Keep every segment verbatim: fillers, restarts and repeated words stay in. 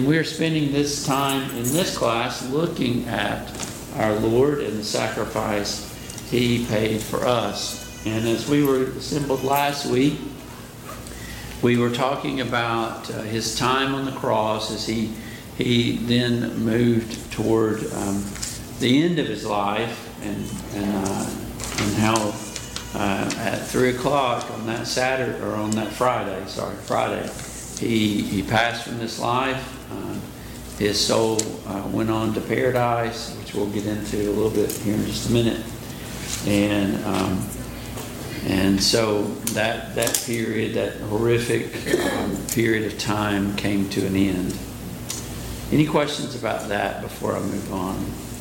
We're spending this time in this class looking at our Lord and the sacrifice He paid for us. And as we were assembled last week, we were talking about uh, His time on the cross as He He then moved toward um, the end of His life, and and, uh, and how uh, at three o'clock on that Saturday, or on that Friday, sorry, Friday, He He passed from this life. Uh, his soul uh, went on to paradise, which we'll get into a little bit here in just a minute. And um, and so that that period, that horrific um, period of time, came to an end. Any questions about that before I move on?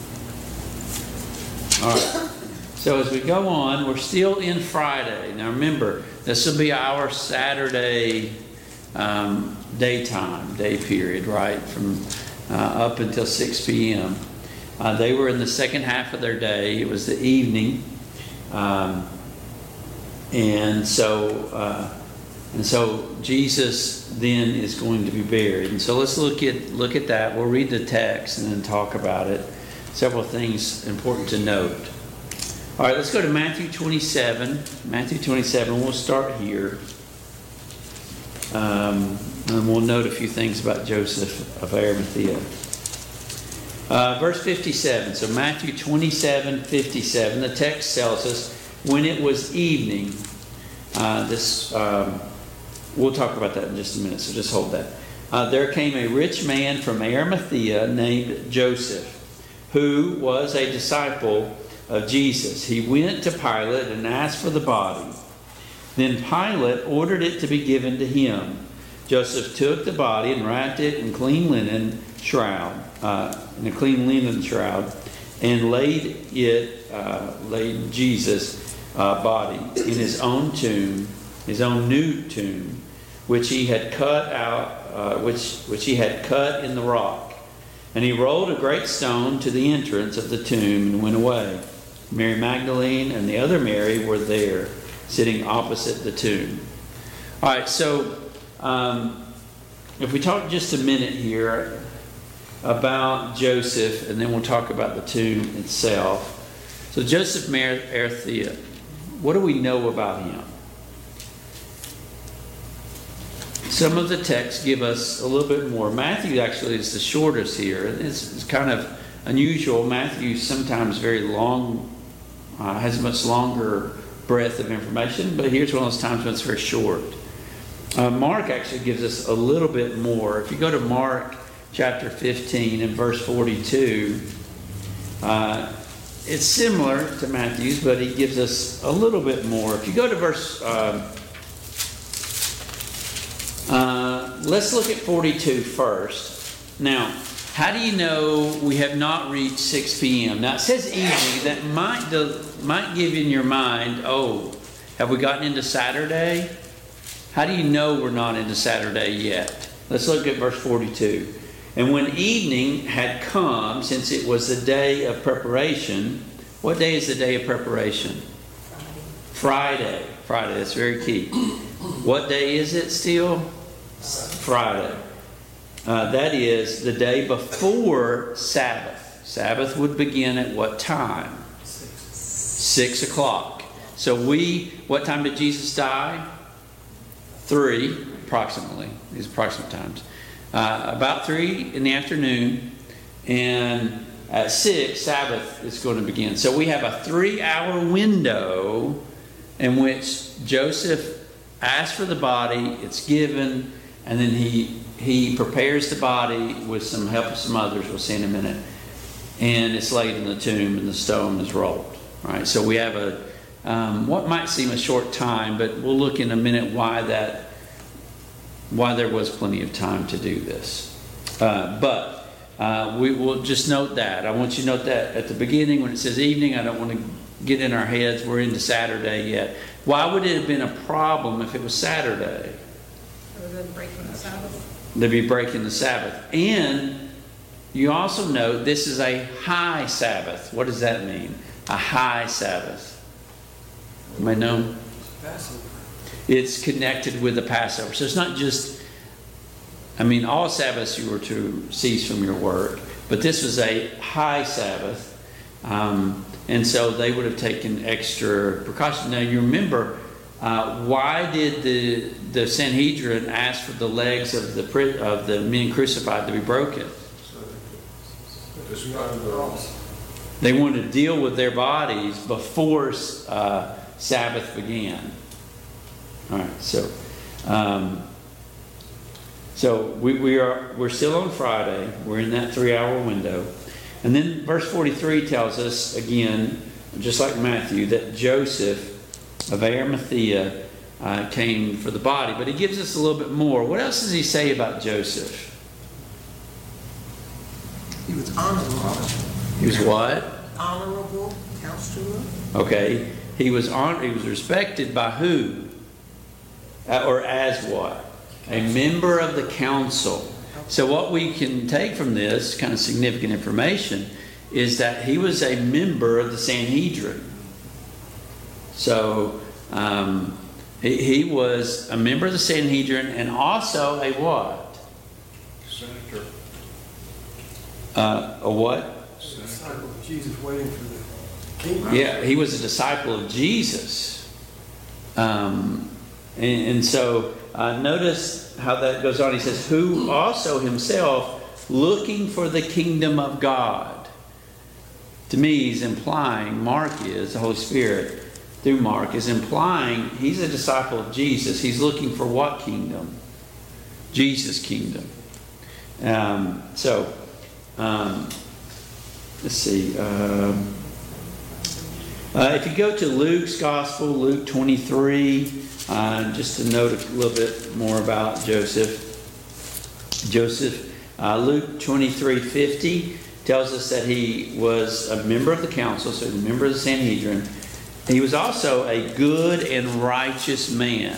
All right. So as we go on, we're still in Friday. Now remember, this will be our Saturday um, daytime, day period, right? From uh, up until six p.m. Uh, they were in the second half of their day. It was the evening. Um, and so uh, and so Jesus then is going to be buried. And so let's look at look at that. We'll read the text and then talk about it. Several things important to note. All right, let's go to Matthew twenty-seven. Matthew twenty-seven. We'll start here. Um, and we'll note a few things about Joseph of Arimathea. Uh, verse fifty-seven. So Matthew twenty-seven, fifty-seven. The text tells us, when it was evening, uh, this um, we'll talk about that in just a minute, so just hold that. Uh, there came a rich man from Arimathea named Joseph, who was a disciple of Jesus. He went to Pilate and asked for the body. Then Pilate ordered it to be given to him. Joseph took the body and wrapped it in clean linen shroud, uh, in a clean linen shroud, and laid it, uh, laid Jesus' uh, body in his own tomb, his own new tomb, which he had cut out, uh, which which he had cut in the rock. And he rolled a great stone to the entrance of the tomb and went away. Mary Magdalene and the other Mary were there, sitting opposite the tomb. All right, so um, if we talk just a minute here about Joseph, and then we'll talk about the tomb itself. So Joseph of Arimathea, what do we know about him? Some of the texts give us a little bit more. Matthew actually is the shortest here. It's, it's kind of unusual. Matthew sometimes very long, uh, has a much longer breadth of information, but here's one of those times when it's very short. Uh, Mark actually gives us a little bit more. If you go to Mark chapter fifteen and verse forty-two, uh, it's similar to Matthew's, but he gives us a little bit more. If you go to verse, uh, uh, let's look at forty-two first. Now, how do you know we have not reached six p.m.? Now, it says evening. That might, do, might give in your mind, oh, have we gotten into Saturday? How do you know we're not into Saturday yet? Let's look at verse forty-two. And when evening had come, since it was the day of preparation, what day is the day of preparation? Friday. Friday, that's very key. What day is it still? Friday. Uh, that is the day before Sabbath. Sabbath would begin at what time? Six. Six o'clock. So we, what time did Jesus die? Three, approximately. These approximate times. Uh, about three in the afternoon. And at six, Sabbath is going to begin. So we have a three-hour window in which Joseph asks for the body. It's given. And then he... He prepares the body with some help of some others. We'll see in a minute. And it's laid in the tomb and the stone is rolled. Right? So we have a um, what might seem a short time, but we'll look in a minute why that why there was plenty of time to do this. Uh, but uh, we will just note that. I want you to note that at the beginning when it says evening. I don't want to get in our heads we're into Saturday yet. Why would it have been a problem if it was Saturday? It would have been breaking the Sabbath. They'd be breaking the Sabbath. And you also know this is a high Sabbath. What does that mean? A high Sabbath. You may know? Passover. It's connected with the Passover. So it's not just I mean, all Sabbaths you were to cease from your work, but this was a high Sabbath. Um, and so they would have taken extra precaution. Now you remember, uh, why did the, the Sanhedrin ask for the legs of the, of the men crucified to be broken? They wanted to deal with their bodies before uh, Sabbath began. All right, so um, so we, we are we're still on Friday. We're in that three-hour window, and then verse forty-three tells us again, just like Matthew, that Joseph of Arimathea uh, came for the body. But he gives us a little bit more. What else does he say about Joseph? He was honorable. He was what? Honorable counselor. Okay. He was on. He was respected by who? Uh, or as what? A member of the council. So what we can take from this kind of significant information is that he was a member of the Sanhedrin. So um, he, he was a member of the Sanhedrin and also a what? Senator. Uh, a what? Disciple of Jesus waiting for the kingdom. Yeah, he was a disciple of Jesus. Um, and, and so uh, notice how that goes on. He says, who also himself looking for the kingdom of God. To me, he's implying, Mark is, the Holy Spirit, through Mark, is implying he's a disciple of Jesus. He's looking for what kingdom? Jesus' kingdom. Um, so, um, let's see. Um, uh, if you go to Luke's Gospel, Luke twenty-three, uh, just to note a little bit more about Joseph. Joseph, uh, Luke twenty-three fifty tells us that he was a member of the council, so a member of the Sanhedrin. He was also a good and righteous man.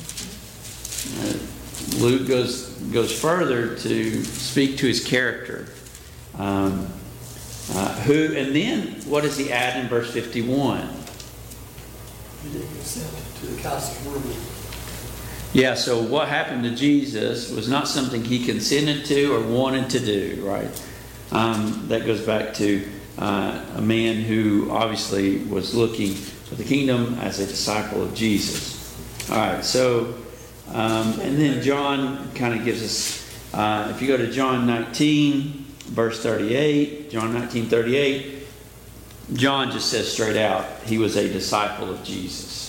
Uh, Luke goes goes further to speak to his character. Um, uh, who and then what does he add in verse fifty-one? He didn't consent to the council's ruling. Yeah, so what happened to Jesus was not something he consented to or wanted to do, right? Um, that goes back to uh, a man who obviously was looking for the kingdom as a disciple of Jesus. All right, so, um, and then John kind of gives us, uh, if you go to John nineteen, verse thirty-eight, John nineteen, thirty-eight, John just says straight out, he was a disciple of Jesus.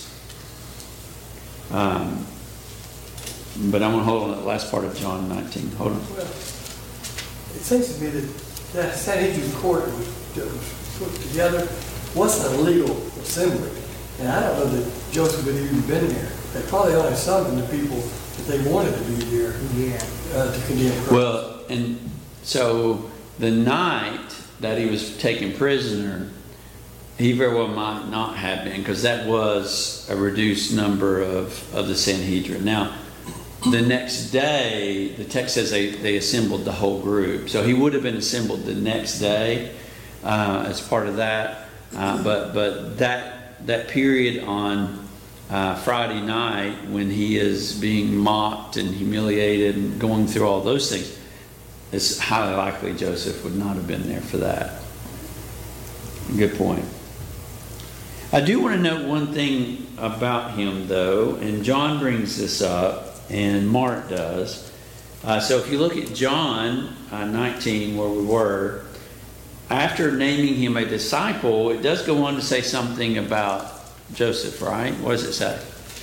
Um, but I'm going to hold on to that last part of John nineteen. Hold on. Well, it seems to me that that Sanhedrin court that was, that was put together wasn't a legal assembly. And I don't know that Joseph had even been there. They probably only summoned the people that they wanted to be there Yeah. uh, to condemn Christ. Well, and so the night that he was taken prisoner, he very well might not have been, because that was a reduced number of, of the Sanhedrin. Now, the next day, the text says they, they assembled the whole group. So he would have been assembled the next day uh, as part of that. Uh, but but that that period on uh, Friday night when he is being mocked and humiliated and going through all those things, it's highly likely Joseph would not have been there for that. Good point. I do want to note one thing about him, though, and John brings this up, and Mark does. Uh, so if you look at John uh, nineteen, where we were, after naming him a disciple, it does go on to say something about Joseph, right? What does it say?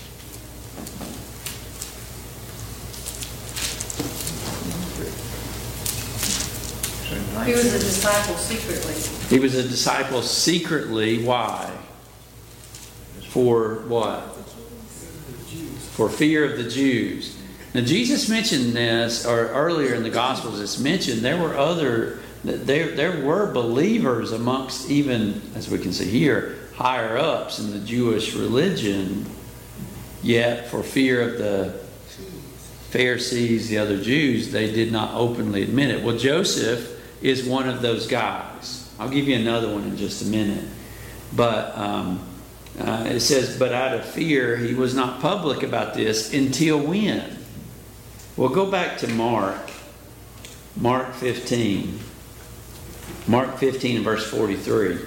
He was a disciple secretly. He was a disciple secretly. Why? For what? For fear of the Jews. Now Jesus mentioned this, or earlier in the Gospels it's mentioned, there were other, there, there were believers amongst even, as we can see here, higher ups in the Jewish religion, yet for fear of the Pharisees, the other Jews, they did not openly admit it. Well, Joseph is one of those guys. I'll give you another one in just a minute. But um, uh, it says, but out of fear, he was not public about this until when? Well, go back to Mark, Mark fifteen. Mark fifteen and verse forty-three.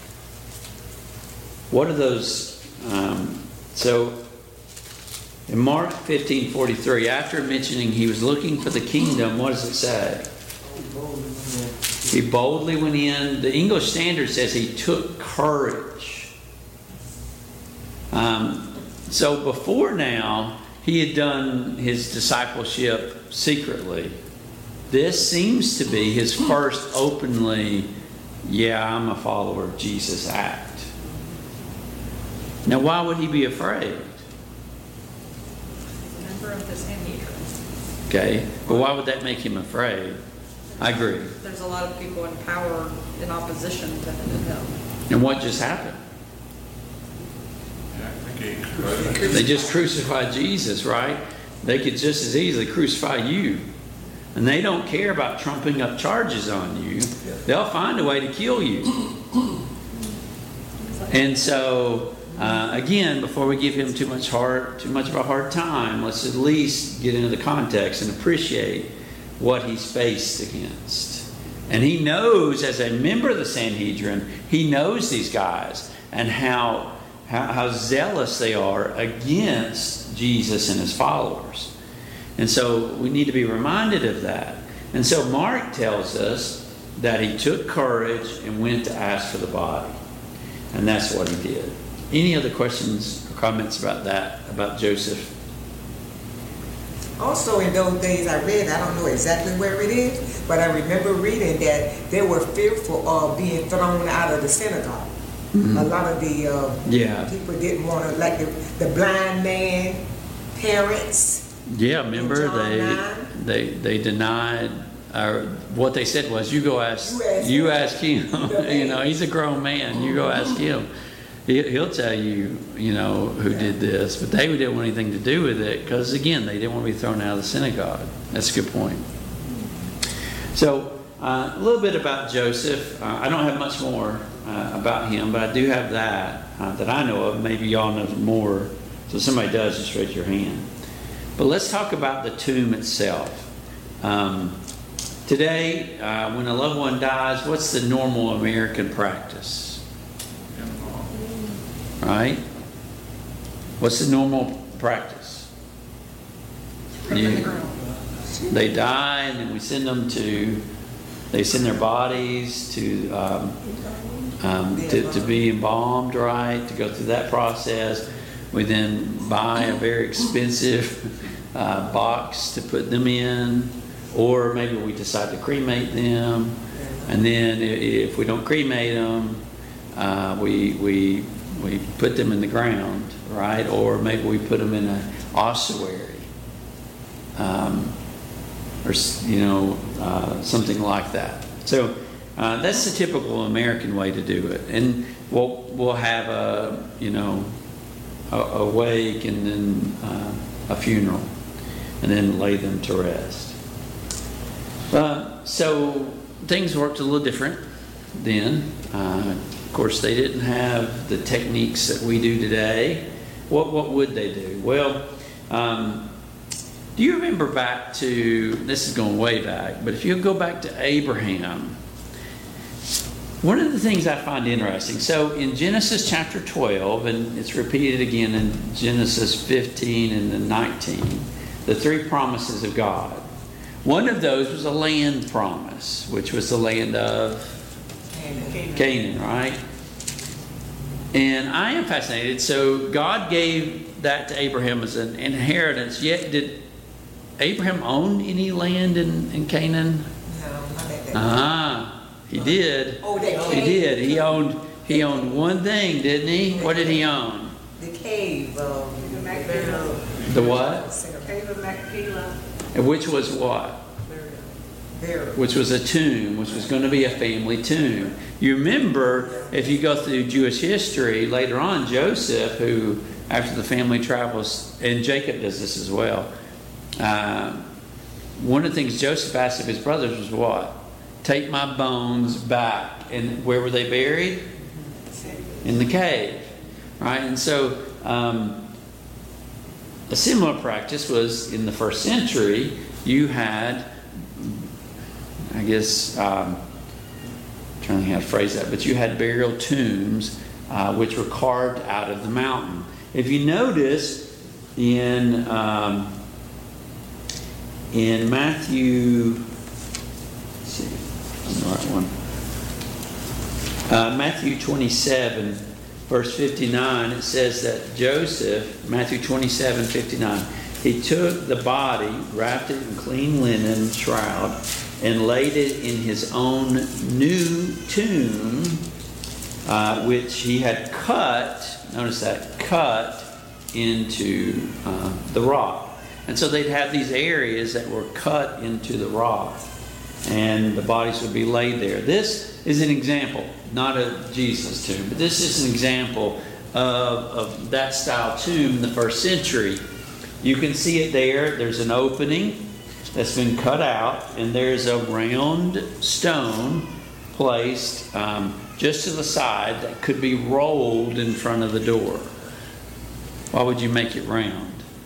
What are those? Um, so, in Mark fifteen forty-three, after mentioning he was looking for the kingdom, what does it say? He boldly went in. The English Standard says he took courage. Um, so before now, he had done his discipleship secretly. This seems to be his first openly, yeah, I'm a follower of Jesus act. Now, why would he be afraid? Member of the Sanhedrin. Okay, but why would that make him afraid? I agree. There's a lot of people in power in opposition to him. And what just happened? Yeah, I think he- They just crucified Jesus, right? They could just as easily crucify you. And they don't care about trumping up charges on you. They'll find a way to kill you. And so, uh, again, before we give him too much hard, too much of a hard time, let's at least get into the context and appreciate what he's faced against. And he knows, as a member of the Sanhedrin, he knows these guys and how, how, how zealous they are against Jesus and his followers. And so we need to be reminded of that. And so Mark tells us that he took courage and went to ask for the body. And that's what he did. Any other questions or comments about that, about Joseph? Also in those days I read, I don't know exactly where it is, but I remember reading that they were fearful of being thrown out of the synagogue. Mm-hmm. A lot of the uh, yeah. people didn't want to, like the, the blind man, parents. Yeah, remember they, they they denied, or what they said was, you go ask, you ask him. You know, he's a grown man. You go ask him. He, he'll tell you, you know, who did this. But they didn't want anything to do with it because, again, they didn't want to be thrown out of the synagogue. That's a good point. So uh, a little bit about Joseph. Uh, I don't have much more uh, about him, but I do have that uh, that I know of. Maybe y'all know more. So if somebody does, just raise your hand. But let's talk about the tomb itself. Um, today, uh, when a loved one dies, what's the normal American practice? Right? What's the normal practice? You, they die, and then we send them to, they send their bodies to, um, um, to, to be embalmed, right? To go through that process. We then buy a very expensive uh, box to put them in, or maybe we decide to cremate them, and then if we don't cremate them, uh, we we we put them in the ground, right? Or maybe we put them in an ossuary, um, or you know uh, something like that. So uh, that's the typical American way to do it, and we'll we'll have a you know. A, a wake and then uh, a funeral, and then lay them to rest. Uh, so things worked a little different then. Uh, of course, they didn't have the techniques that we do today. What what would they do? Well, um, do you remember back to, this is going way back, but if you go back to Abraham, one of the things I find interesting, so in Genesis chapter twelve, and it's repeated again in Genesis fifteen and then nineteen, the three promises of God. One of those was a land promise, which was the land of Canaan, Canaan, right? And I am fascinated. So God gave that to Abraham as an inheritance, yet did Abraham own any land in, in Canaan? No, not at that. Ah. He did. Oh, that He cave. did. He owned. He owned one thing, didn't he? What did he own? The cave. Um, The what? Cave of Machpelah. And which was what? There. Which was a tomb, which was going to be a family tomb. You remember, if you go through Jewish history, later on, Joseph, who after the family travels, and Jacob does this as well. Uh, one of the things Joseph asked of his brothers was what? Take my bones back. And where were they buried? In the cave. Right? And so um, a similar practice was in the first century. You had, I guess, um, I'm trying to think how to phrase that, but you had burial tombs uh, which were carved out of the mountain. If you notice in um, in Matthew, let's see, I'm the right one. Uh, Matthew twenty-seven, verse fifty-nine, it says that Joseph, Matthew twenty-seven, fifty-nine, he took the body, wrapped it in clean linen shroud, and laid it in his own new tomb, uh, which he had cut, notice that, cut into uh, the rock. And so they'd have these areas that were cut into the rock, and the bodies would be laid there. This is an example, not of Jesus' tomb, but this is an example of, of that style tomb in the first century. You can see it there. There's an opening that's been cut out, and there's a round stone placed um, just to the side that could be rolled in front of the door. Why would you make it round?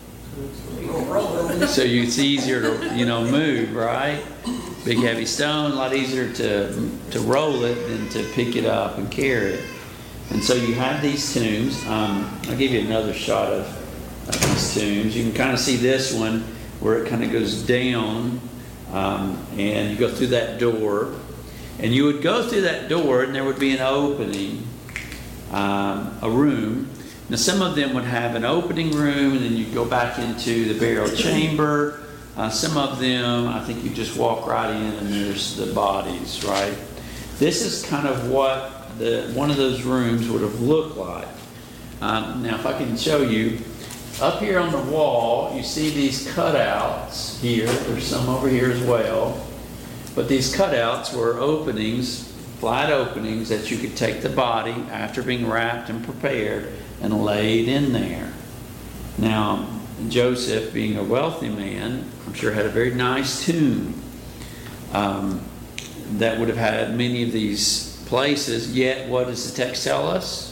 So it's easier to, you know, move, right? Big heavy stone, a lot easier to to roll it than to pick it up and carry it. And so you have these tombs. Um, I'll give you another shot of, of these tombs. You can kind of see this one where it kind of goes down, um, and you go through that door. And you would go through that door, and there would be an opening, um, a room. Now, some of them would have an opening room, and then you go back into the burial chamber. Uh, some of them, I think you just walk right in, and there's the bodies, right? This is kind of what the one of those rooms would have looked like. Um, now, if I can show you, up here on the wall, you see these cutouts here. There's some over here as well. But these cutouts were openings, flat openings, that you could take the body after being wrapped and prepared and laid in there. Now, Joseph, being a wealthy man, I'm sure had a very nice tomb um, that would have had many of these places. Yet, what does the text tell us?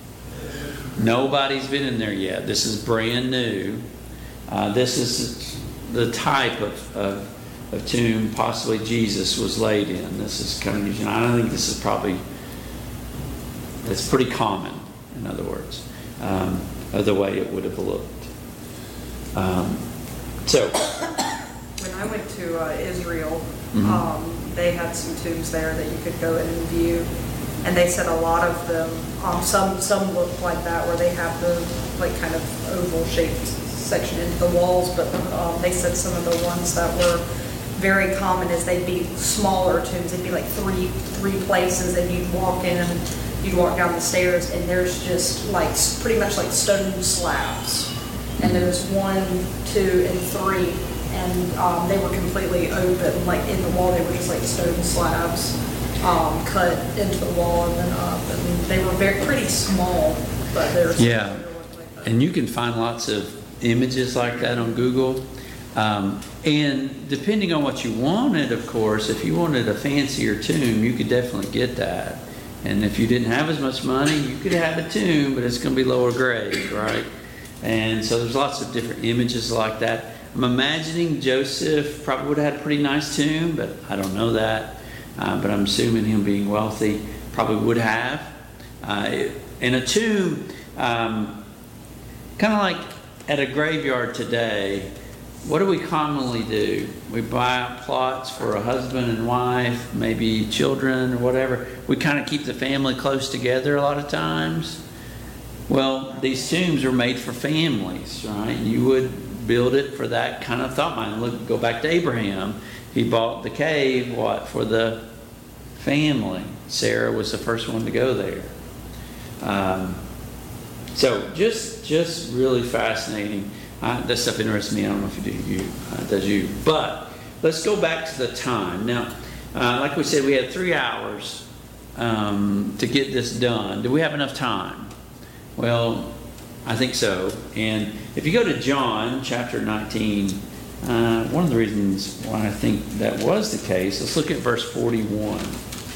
Nobody's been in there yet. This is brand new. Uh, this is the type of, of of tomb possibly Jesus was laid in. This is kind of, you know, I don't think this is probably, it's pretty common, in other words, um, of the way it would have looked. Um, so. When I went to uh, Israel, Mm-hmm. um, they had some tombs there that you could go in and view. And they said a lot of them, um, some some look like that, where they have the like kind of oval shaped section into the walls, but um, they said some of the ones that were very common is they'd be smaller tombs. They'd be like three three places, and you'd walk in and you'd walk down the stairs, and there's just like pretty much like stone slabs. And there's one, two, and three, and um, they were completely open, like in the wall. They were just like stone slabs um, cut into the wall and then up, and they were very pretty small, but they were Yeah, like that. and you can find lots of images like that on Google. Um, and depending on what you wanted, of course, if you wanted a fancier tomb, you could definitely get that. And if you didn't have as much money, you could have a tomb, but it's going to be lower grade, right? And so there's lots of different images like that. I'm imagining Joseph probably would have had a pretty nice tomb, but I don't know that. Uh, but I'm assuming him being wealthy probably would have. Uh, and a tomb, um, kind of like at a graveyard today, what do we commonly do? We buy out plots for a husband and wife, maybe children or whatever. We kind of keep the family close together a lot of times. Well, these tombs are made for families, right? You would build it for that kind of thought mind. Look, go back to Abraham. He bought the cave, what, for the family. Sarah was the first one to go there. Um, so just, just really fascinating. Uh, that stuff interests me. I don't know if you do, you, uh, does you. But let's go back to the time. Now, uh, like we said, we had three hours um, to get this done. Do we have enough time? Well, I think so. And if you go to John chapter nineteen, uh, one of the reasons why I think that was the case, let's look at verse forty-one.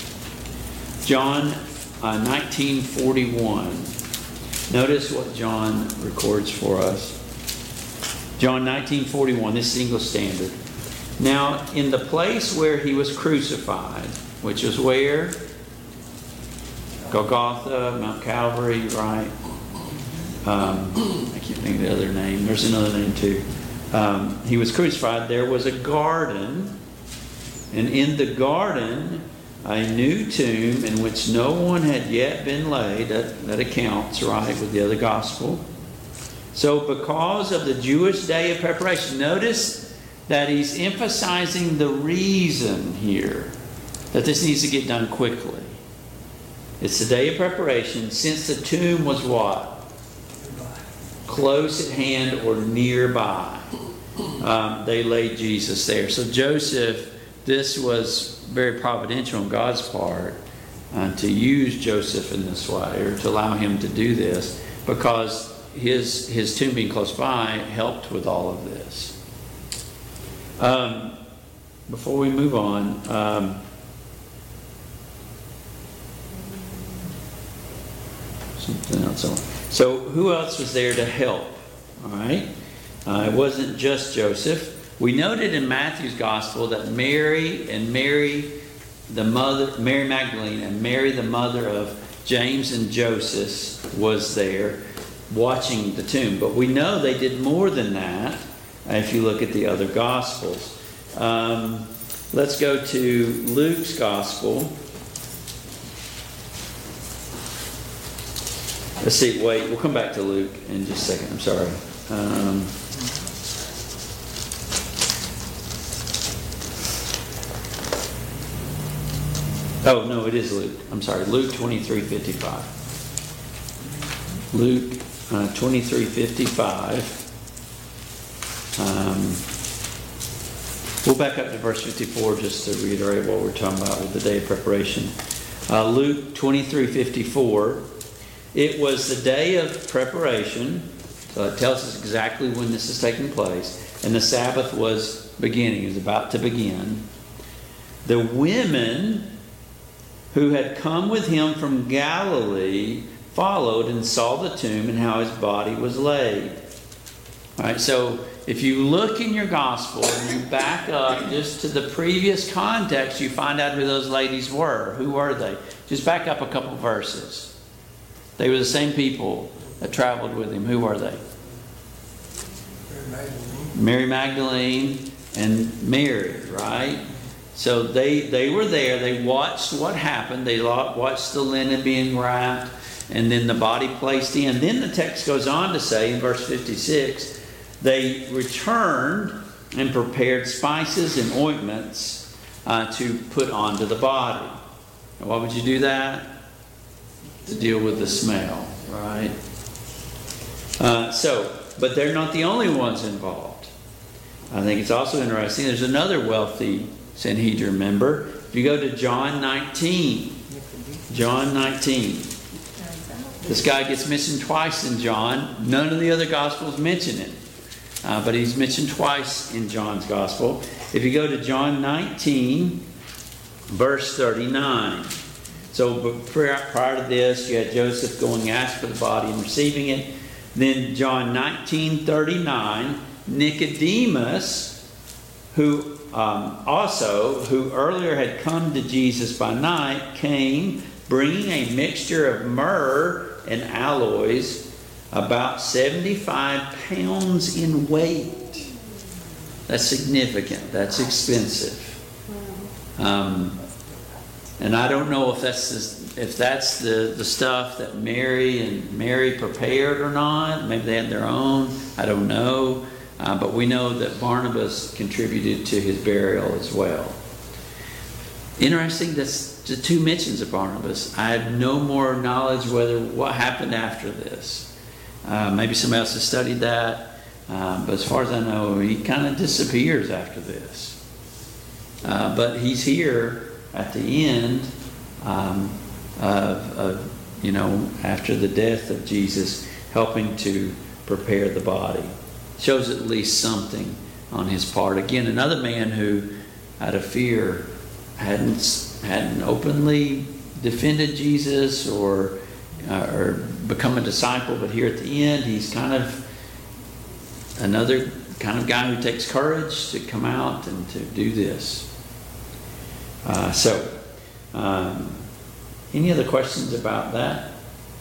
John uh, nineteen forty-one. Notice what John records for us. John nineteen forty-one, this is English Standard. Now, in the place where he was crucified, which was where? Golgotha, Mount Calvary, right? Um, I can't think of the other name. There's another name too. Um, he was crucified. There was a garden, and in the garden, a new tomb in which no one had yet been laid. That, that accounts, right, with the other gospel. So because of the Jewish day of preparation, notice that he's emphasizing the reason here that this needs to get done quickly. It's the day of preparation since the tomb was what? Close at hand or nearby. Um, they laid Jesus there. So Joseph, this was very providential on God's part uh, to use Joseph in this way, or to allow him to do this, because his his tomb being close by helped with all of this. Um, before we move on, um, something else. So who else was there to help? All right, uh, it wasn't just Joseph. We noted in Matthew's gospel that Mary and Mary, the mother, Mary Magdalene, and Mary, the mother of James and Joseph, was there watching the tomb. But we know they did more than that if you look at the other gospels. Um, let's go to Luke's gospel. Let's see, wait, we'll come back to Luke in just a second. I'm sorry. Um, oh, no, it is Luke. I'm sorry. Luke twenty-three fifty-five. Luke uh, twenty-three fifty-five. Um, we'll back up to verse fifty-four just to reiterate what we're talking about with the day of preparation. Uh, Luke twenty-three fifty-four. It was the day of preparation, so it tells us exactly when this is taking place, and the Sabbath was beginning, it was about to begin. The women who had come with him from Galilee followed and saw the tomb and how his body was laid. All right, so if you look in your gospel and you back up just to the previous context, you find out who those ladies were. Who were they? Just back up a couple verses. They were the same people that traveled with him. Who were they? Mary Magdalene. Mary Magdalene and Mary, right? So they, they were there. They watched what happened. They watched the linen being wrapped and then the body placed in. Then the text goes on to say in verse fifty-six, they returned and prepared spices and ointments uh, to put onto the body. And why would you do that? To deal with the smell, right? Uh, so, but they're not the only ones involved. I think it's also interesting. There's another wealthy Sanhedrin member. If you go to John nineteen, John nineteen. This guy gets mentioned twice in John. None of the other Gospels mention him. Uh, but he's mentioned twice in John's Gospel. If you go to John nineteen, verse thirty-nine. So prior to this, you had Joseph going ask for the body and receiving it. Then John nineteen thirty-nine, Nicodemus, who um, also, who earlier had come to Jesus by night, came bringing a mixture of myrrh and aloes, about seventy-five pounds in weight. That's significant. That's expensive. Um, And I don't know if that's the, if that's the, the stuff that Mary and Mary prepared or not. Maybe they had their own. I don't know. Uh, but we know that Barnabas contributed to his burial as well. Interesting, that's the two mentions of Barnabas. I have no more knowledge whether what happened after this. Uh, maybe somebody else has studied that. Uh, but as far as I know, he kind of disappears after this. Uh, but he's here at the end um, of, of, you know, after the death of Jesus, helping to prepare the body. Shows at least something on his part. Again, another man who, out of fear, hadn't hadn't openly defended Jesus or uh, or become a disciple, but here at the end, he's kind of another kind of guy who takes courage to come out and to do this. Uh, so, um, any other questions about that?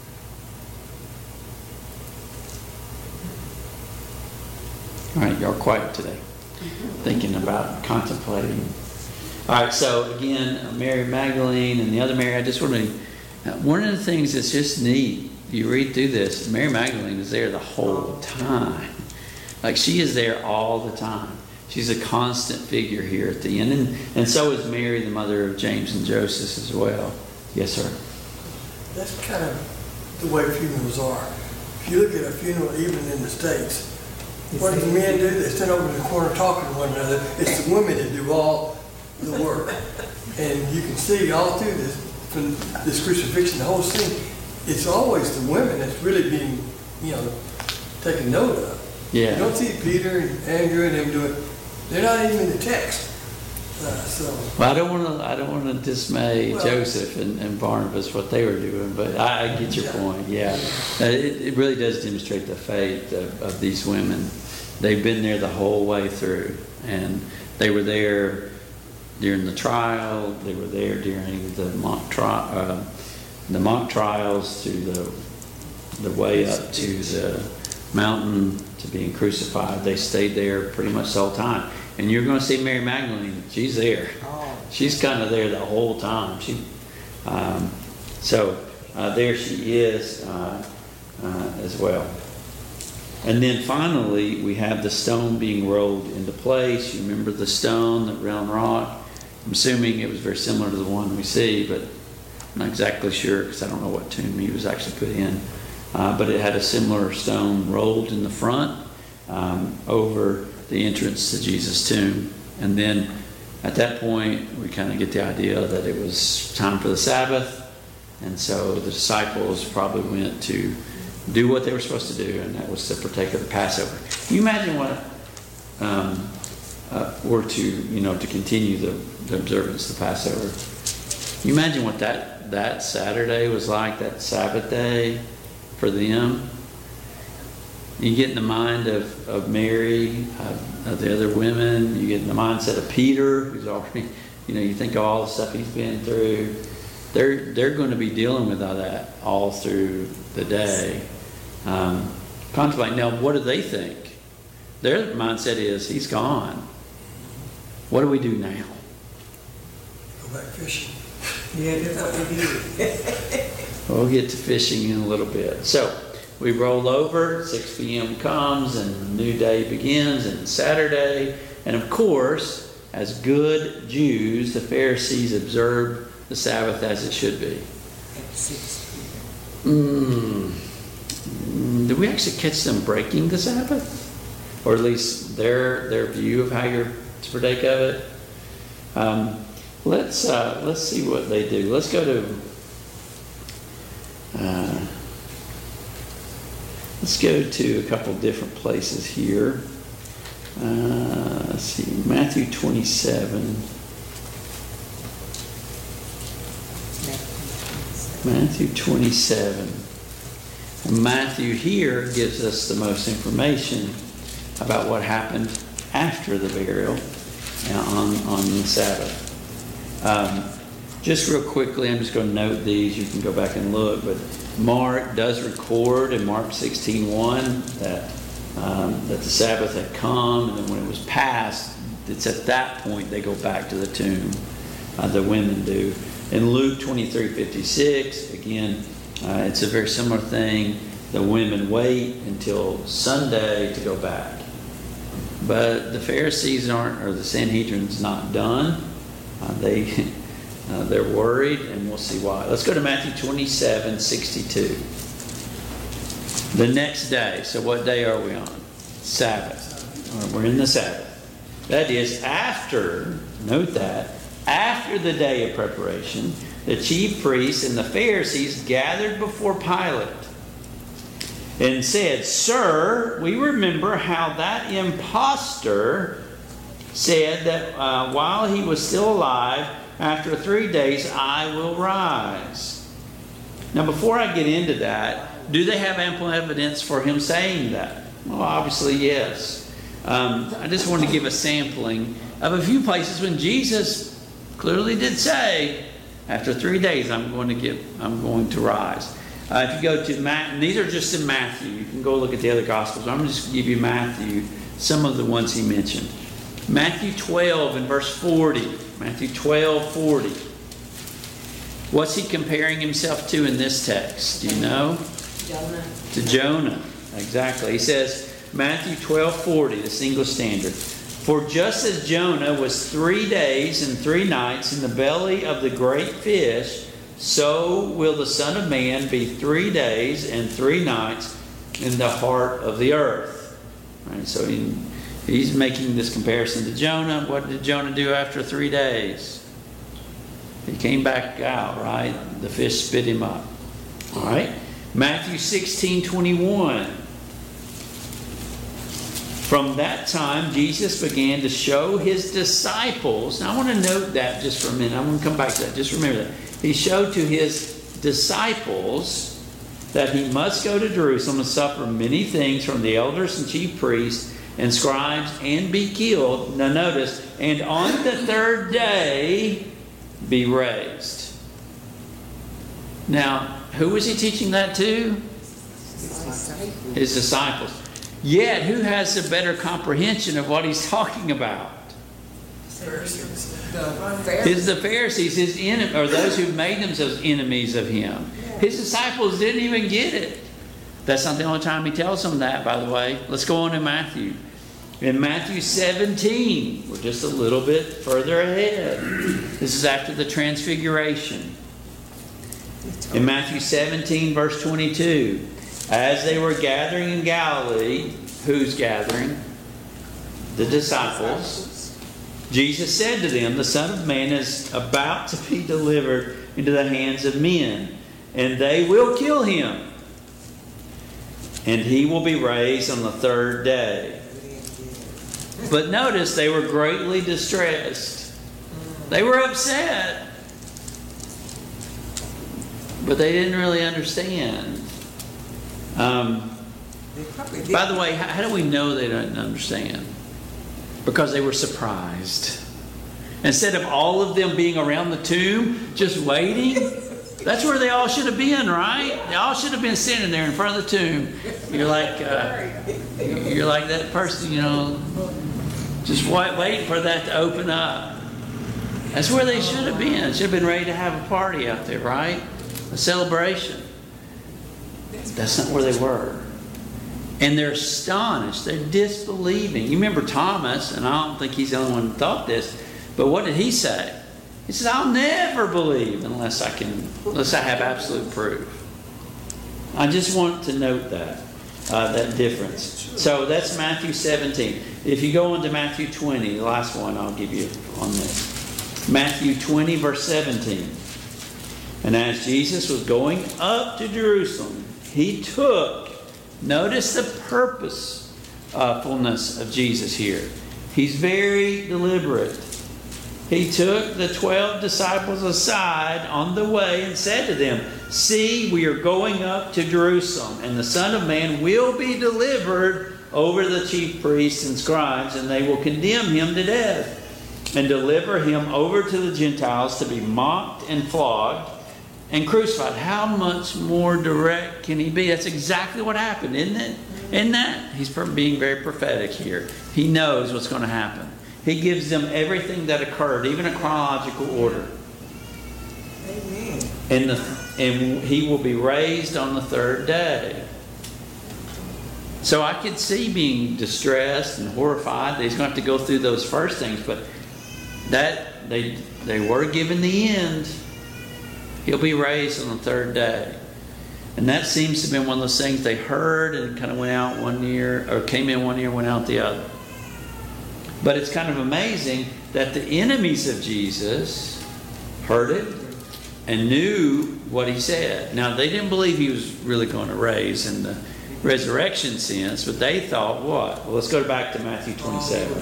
All right, y'all quiet today. Thinking about contemplating. All right, so again, Mary Magdalene and the other Mary, I just want to, one of the things that's just neat, you read through this, Mary Magdalene is there the whole time. Like, she is there all the time. She's a constant figure here at the end. And, and so is Mary, the mother of James and Joseph as well. Yes, sir. That's kind of the way funerals are. If you look at a funeral, even in the States, what do the men do? They stand over in the corner talking to one another. It's the women that do all the work. And you can see all through this, from this crucifixion, the whole scene, it's always the women that's really being, you know, taken note of. Yeah. You don't see Peter and Andrew and them do it. They're not even in the text. Uh, so. Well, I don't want to. I don't want to dismay Well, Joseph and, and Barnabas what they were doing, but I, I get your point. Yeah, uh, it, it really does demonstrate the faith of, of these women. They've been there the whole way through, and they were there during the trial. They were there during the mock trial, uh, the mock trials, to the the way up to the mountain to being crucified. They stayed there pretty much the whole time. And you're going to see Mary Magdalene. She's there. Oh. She's kind of there the whole time. She, um, so uh, there she is uh, uh, as well. And then finally, we have the stone being rolled into place. You remember the stone, that round rock? I'm assuming it was very similar to the one we see, but I'm not exactly sure because I don't know what tomb he was actually put in. Uh, but it had a similar stone rolled in the front um, over the entrance to Jesus' tomb. And then at that point, we kind of get the idea that it was time for the Sabbath. And so the disciples probably went to do what they were supposed to do, and that was to partake of the Passover. Can you imagine what, um, uh, or to, you know, to continue the, the observance of the Passover? Can you imagine what that, that Saturday was like, that Sabbath day for them? You get in the mind of, of Mary, uh, of the other women. You get in the mindset of Peter, who's already, you know, you think of all the stuff he's been through. They're, they're going to be dealing with all that all through the day. Um, contemplate. Now, what do they think? Their mindset is, he's gone. What do we do now? Go back fishing. Yeah, that's what we did. We'll get to fishing in a little bit. So, we roll over, six p.m. comes, and a new day begins, and it's Saturday. And of course, as good Jews, the Pharisees observed the Sabbath as it should be. Mm. Did we actually catch them breaking the Sabbath? Or at least their their view of how you're to partake of it? Um, let's, uh, let's see what they do. Let's go to... Uh, Let's go to a couple different places here. Uh, let's see, Matthew twenty-seven. Matthew twenty-seven. And Matthew here gives us the most information about what happened after the burial on, on the Sabbath. Um, just real quickly, I'm just going to note these. You can go back and look, but Mark does record in Mark sixteen one that um, that the Sabbath had come, and then when it was passed, it's at that point they go back to the tomb. Uh, the women do. In Luke twenty-three fifty-six, again, uh, it's a very similar thing. The women wait until Sunday to go back. But the Pharisees aren't, or the Sanhedrin's not done. Uh, they... Uh, they're worried, and we'll see why. Let's go to Matthew twenty-seven sixty-two. The next day. So what day are we on? Sabbath. We're in the Sabbath. That is after, note that, after the day of preparation, the chief priests and the Pharisees gathered before Pilate and said, "Sir, we remember how that impostor said that uh, while he was still alive, after three days, I will rise." Now, before I get into that, do they have ample evidence for him saying that? Well, obviously, yes. Um, I just wanted to give a sampling of a few places when Jesus clearly did say, after three days, I'm going to get, I'm going to rise. Uh, if you go to Matt, and these are just in Matthew. You can go look at the other Gospels. I'm just going to give you Matthew, some of the ones he mentioned. Matthew twelve and verse forty. Matthew twelve, forty. What's he comparing himself to in this text? Do you know? Jonah. To Jonah. Exactly. He says, Matthew twelve, forty, the English Standard. For just as Jonah was three days and three nights in the belly of the great fish, so will the Son of Man be three days and three nights in the heart of the earth. Right, so he, he's making this comparison to Jonah. What did Jonah do after three days? He came back out, right? The fish spit him up. All right. Matthew sixteen, twenty-one. From that time, Jesus began to show his disciples. Now, I want to note that just for a minute. I'm going to come back to that. Just remember that. He showed to his disciples that he must go to Jerusalem and suffer many things from the elders and chief priests and scribes and be killed. Now, notice, and on the third day be raised. Now, who was he teaching that to? His disciples. Yet, who has a better comprehension of what he's talking about? It's the Pharisees, his enemy, or those who made themselves enemies of him. His disciples didn't even get it. That's not the only time he tells them that, by the way. Let's go on to Matthew. In Matthew seventeen, we're just a little bit further ahead. This is after the Transfiguration. In Matthew seventeen, verse twenty-two, as they were gathering in Galilee, who's gathering? The disciples. Jesus said to them, the Son of Man is about to be delivered into the hands of men, and they will kill him. And he will be raised on the third day. But notice they were greatly distressed. They were upset. But they didn't really understand. Um, by the way, how, how do we know they didn't understand? Because they were surprised. Instead of all of them being around the tomb, just waiting, that's where they all should have been, right? They all should have been sitting there in front of the tomb. You're like, uh, you're like that person, you know, just wait, waiting for that to open up. That's where they should have been. Should have been ready to have a party out there, right? A celebration. That's not where they were. And they're astonished. They're disbelieving. You remember Thomas, and I don't think he's the only one who thought this, but what did he say? He says, I'll never believe unless I can, unless I have absolute proof. I just want to note that, uh, that difference. So that's Matthew seventeen. If you go on to Matthew twenty, the last one I'll give you on this. Matthew twenty, verse seventeen. And as Jesus was going up to Jerusalem, he took, notice the purposefulness of Jesus here. He's very deliberate. He took the twelve disciples aside on the way and said to them, see, we are going up to Jerusalem, and the Son of Man will be delivered over the chief priests and scribes, and they will condemn him to death and deliver him over to the Gentiles to be mocked and flogged and crucified. How much more direct can he be? That's exactly what happened, isn't it? Isn't that? He's being very prophetic here. He knows what's going to happen. He gives them everything that occurred, even a chronological order. Amen. And, the, and he will be raised on the third day. So I could see being distressed and horrified that he's going to have to go through those first things, but that they they were given the end. He'll be raised on the third day. And that seems to have been one of those things they heard and kind of went out one year, or came in one year, went out the other. But it's kind of amazing that the enemies of Jesus heard it and knew what he said. Now, they didn't believe he was really going to raise in the resurrection sense, but they thought what? Well, let's go back to Matthew twenty-seven.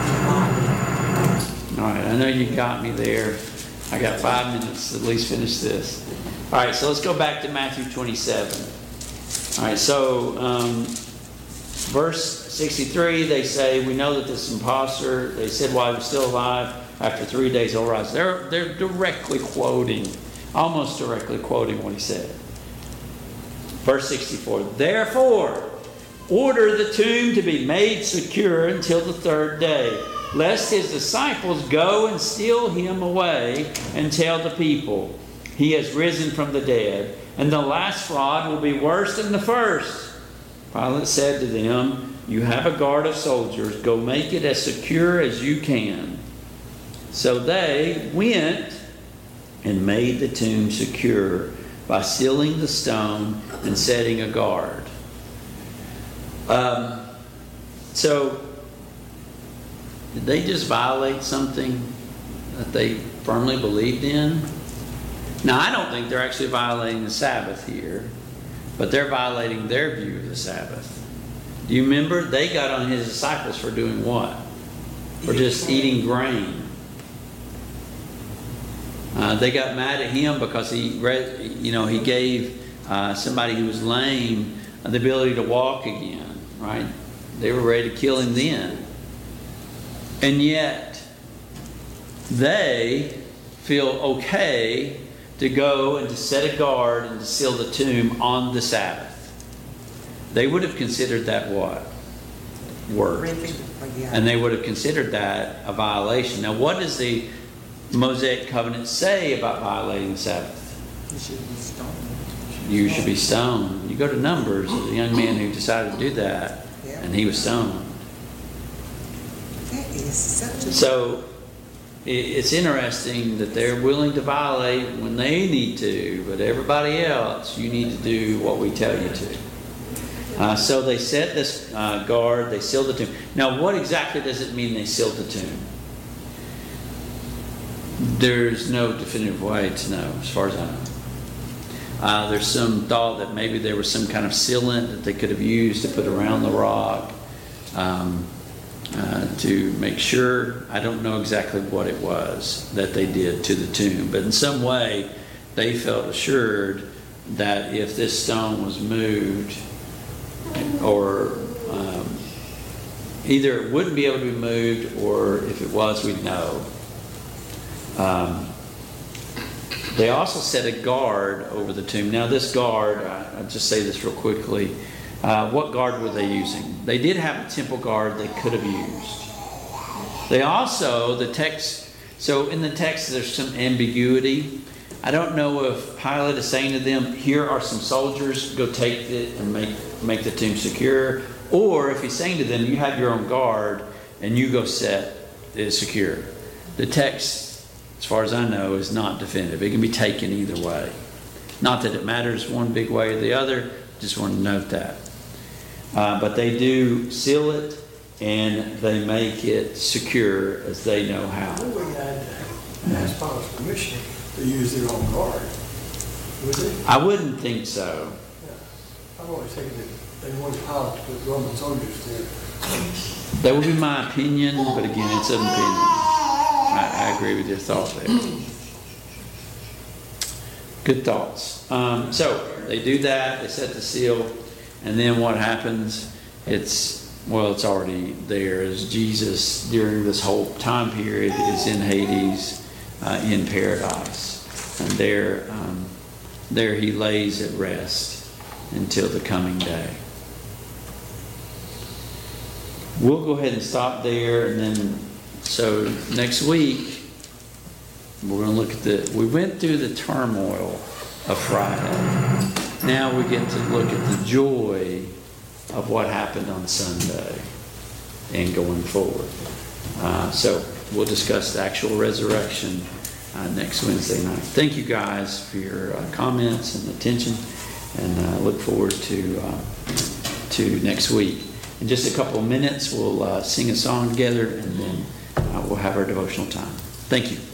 All right, I know you got me there. I got five minutes to at least finish this. All right, so let's go back to Matthew twenty-seven. All right, so um, verse sixty-three, they say, we know that this imposter, they said while he was still alive, after three days he'll rise. They're, they're directly quoting, almost directly quoting what he said. Verse sixty-four, therefore, order the tomb to be made secure until the third day, lest his disciples go and steal him away and tell the people, he has risen from the dead, and the last fraud will be worse than the first. Pilate said to them, you have a guard of soldiers, go make it as secure as you can. So they went and made the tomb secure by sealing the stone and setting a guard. Um, so, did they just violate something that they firmly believed in? Now, I don't think they're actually violating the Sabbath here, but they're violating their view of the Sabbath. Do you remember? They got on his disciples for doing what? For just eating grain. Uh, they got mad at him because he, read, you know, he gave uh, somebody who was lame the ability to walk again. Right? They were ready to kill him then. And yet, they feel okay to go and to set a guard and to seal the tomb on the Sabbath. They would have considered that what? Work. And they would have considered that a violation. Now, what does the Mosaic covenant say about violating the Sabbath? You should be stoned. You should be stoned. You go to Numbers, there's a young man who decided to do that, Yeah. and he was stoned. That is such a... So i- it's interesting that they're willing to violate when they need to, but everybody else, you need to do what we tell you to. Uh, so they set this uh, guard, they sealed the tomb. Now, what exactly does it mean they sealed the tomb? There's no definitive way to know, as far as I know. Uh, there's some thought that maybe there was some kind of sealant that they could have used to put around the rock um, uh, to make sure. I don't know exactly what it was that they did to the tomb, but in some way they felt assured that if this stone was moved, or um, either it wouldn't be able to be moved, or if it was, we'd know. Um, They also set a guard over the tomb. Now this guard, I'll just say this real quickly. Uh, what guard were they using? They did have a temple guard they could have used. They also, the text, so in the text there's some ambiguity. I don't know if Pilate is saying to them, here are some soldiers, go take it and make, make the tomb secure. Or if he's saying to them, you have your own guard and you go set it secure. The text, as far as I know, is not definitive. It can be taken either way. Not that it matters one big way or the other, just want to note that. Uh, but they do seal it and they make it secure as they know how. Who we had to ask Pilate's permission to use their own guard? Would they? I wouldn't think so. Yeah. I've always taken that they wanted Pilate to put Roman soldiers there. That would be my opinion, but again, it's an opinion. I, I agree with your thought there. Good thoughts. Um, so they do that, they set the seal, and then what happens? It's, well, it's already there, as Jesus, during this whole time period, is in Hades, uh, in paradise. And there, um, there he lays at rest until the coming day. We'll go ahead and stop there, and then so next week, we're going to look at the, we went through the turmoil of Friday. Now we get to look at the joy of what happened on Sunday and going forward. Uh, so we'll discuss the actual resurrection uh, next Wednesday night. Thank you guys for your uh, comments and attention, and uh, look forward to, uh, to next week. In just a couple of minutes, we'll uh, sing a song together, and then Uh, we'll have our devotional time. Thank you.